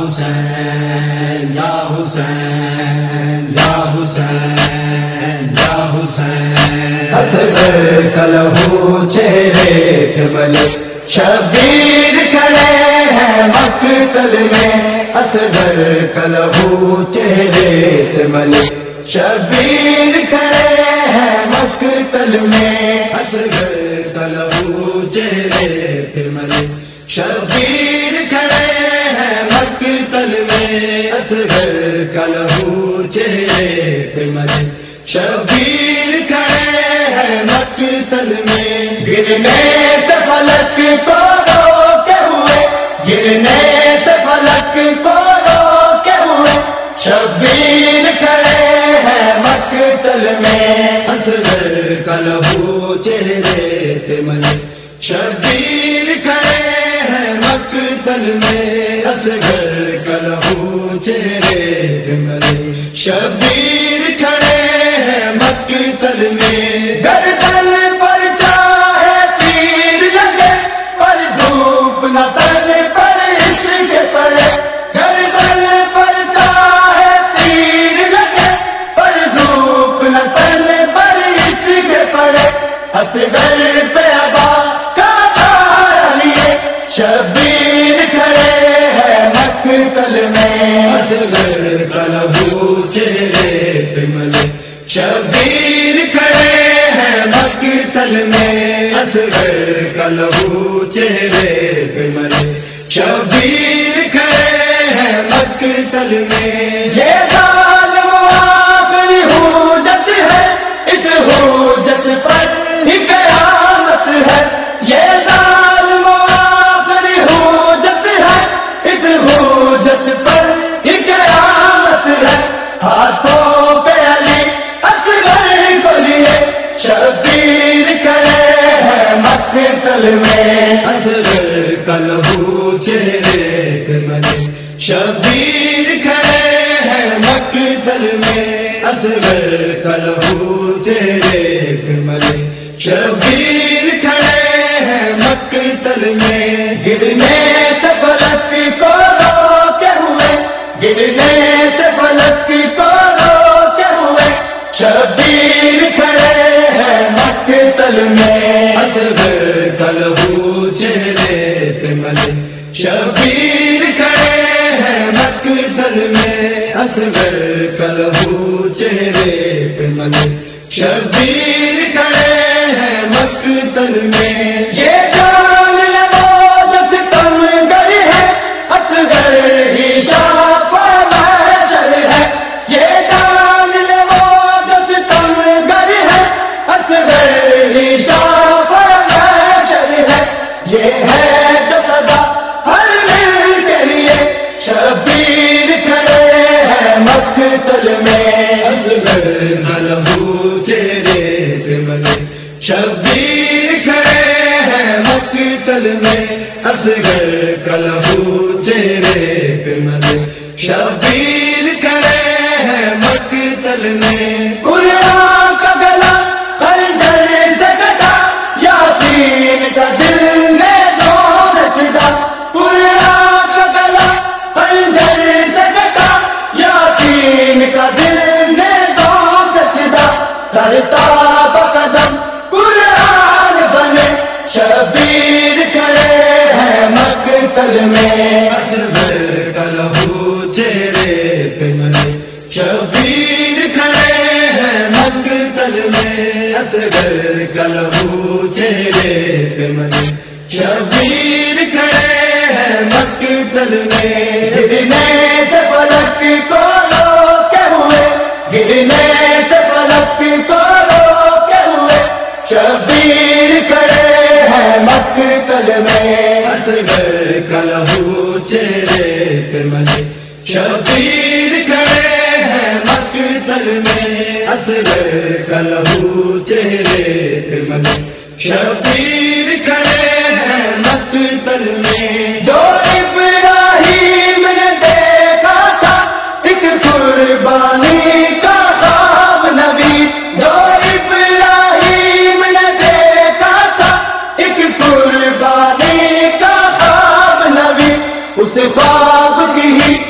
حسین یا حسین یا حسین یا حسین، اصغر کا لہو چہرے پہ ملے، شبیر کھڑے ہیں مقتل میں، اصغر کا لہو چہرے پہ ملے، شبیر کھڑے ہیں مقتل میں، اصغر کا لہو چہرے پہ ملے، شبیر کھڑے ہیں مقتل میں، اصغر کا لہو چہرے پہ ملے، شبیر کھڑے ہیں مقتل میں، گرنے سے فلک کو روکے ہوئے، گرنے سے فلک کو روکے ہوئے، شبیر کھڑے ہیں مقتل میں، اصغر کا لہو چہرے پہ ملے، شبیر کھڑے ہیں مقتل میں، اصغر کا لہو چہرے پہ ملے، شبیر کھڑے ہیں مقتل میں، گردن پر چاہے تیر لگے پر دھوپ نہ سر پر اس کے پڑے، گردن پر چاہے تیر لگے پر دھوپ نہ سر پر اس کے پڑے، اصغر پہ ابا کا تار لیے، شبیر کھڑے ہیں مقتل میں، اصغر کا لہو چہرے پہ ملے، شبیر کھڑے ہیں مقتل میں، اصغر کا لہو چہرے پہ ملے، شبیر کھڑے ہیں مقتل میں، یہ ظالم آخری حجت ہے، اس حجت پر ہی قیامت ہے، یہ ظالم آخری حجت ہے، اس حجت پر ہی قیامت ہے، ہاتھوں پہ علی اصغر کو لیے، شبیر کھڑے ہیں مقتل میں، اصغر کا لہو چہرے پہ ملے، شبیر کھڑے ہیں مقتل میں، اصغر کا لہو چہرے پہ ملے، شبیر کھڑے ہیں مقتل میں، گرنے سے فلک کو روکے ہوئے، گرنے سے فلک کو روکے ہوئے، شبیر کھڑے ہیں مقتل میں، اصغر کا لہو چہرے پہ ملے، شبیر کھڑے ہیں مقتل میں، اصغر کا لہو چہرے پہ ملے، شبیر کھڑے ہیں مقتل میں، یہ جان لو جو ستم گر ہے، اصغر ہی شاپ محشر ہے، یہ جان لو جو ستم گر ہے، اصغر ہی شاپ محشر ہے، یہ ہے جو صدا ہر دل کے لیے، شبیر کھڑے ہیں مقتل میں، اصغر کا لہو چہرے پہ ملے، شبیر کھڑے ہیں مقتل میں، اصغر کا لہو چہرے پہ ملے، شبیر کھڑے ہیں مقتل میں، قرآن کا گلا خنجر سے کٹا، یاسین کا دل میں دور چڑھا، قرآن کا گلا خنجر سے کٹا، یاسین کا دل میں دور چڑھا، کرتا بقدم قرآن بنے، شبیر کھڑے ہیں مقتل میں، اصغر کا لہو چہرے پہ ملے، شبیر کھڑے ہیں مقتل میں، اصغر کا لہو چہرے پہ ملے، شبیر کھڑے ہیں مقتل میں، گرنے سے فلک کو روکے ہوئے، گرنے سے فلک کو روکے ہوئے، شبیر کھڑے ہیں مقتل میں، اصغر کا لہو چہرے پہ ملے، شبیر کھڑے ہیں مقتل میں، اصغر کا لہو چہرے پہ ملے، شبیر کھڑے ہیں مقتل میں، جو ابراہیم نے دیکھا تھا ایک قربانی کا خواب نبی، جو ابراہیم نے دیکھا تھا ایک قربانی کا خواب نبی، اس خواب کی ہی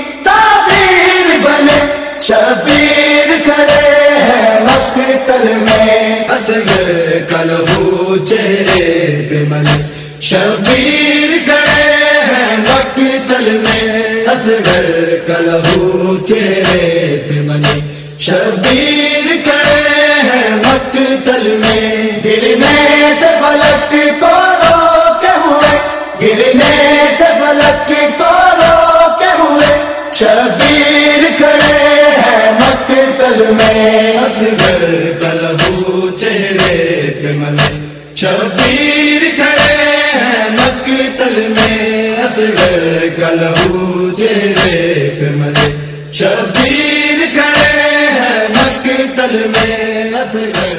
شبیر کھڑے ہیں مقتل میں، اصغر کا لہو چہرے پہ ملے، شبیر کھڑے ہیں مقتل میں، اصغر کا لہو چہرے پہ ملے، شبیر کھڑے ہیں مقتل میں، گرنے سے فلک کو روکے ہوئے، گرنے سے فلک کو روکے ہوئے، شبیر کھڑے ہیں مقتل میں، اصغر کا لہو چہرے پہ ملے، شبیر کھڑے ہیں مقتل میں، اصغر کا لہو چہرے پہ ملے، شبیر کھڑے ہیں مقتل میں، اصغر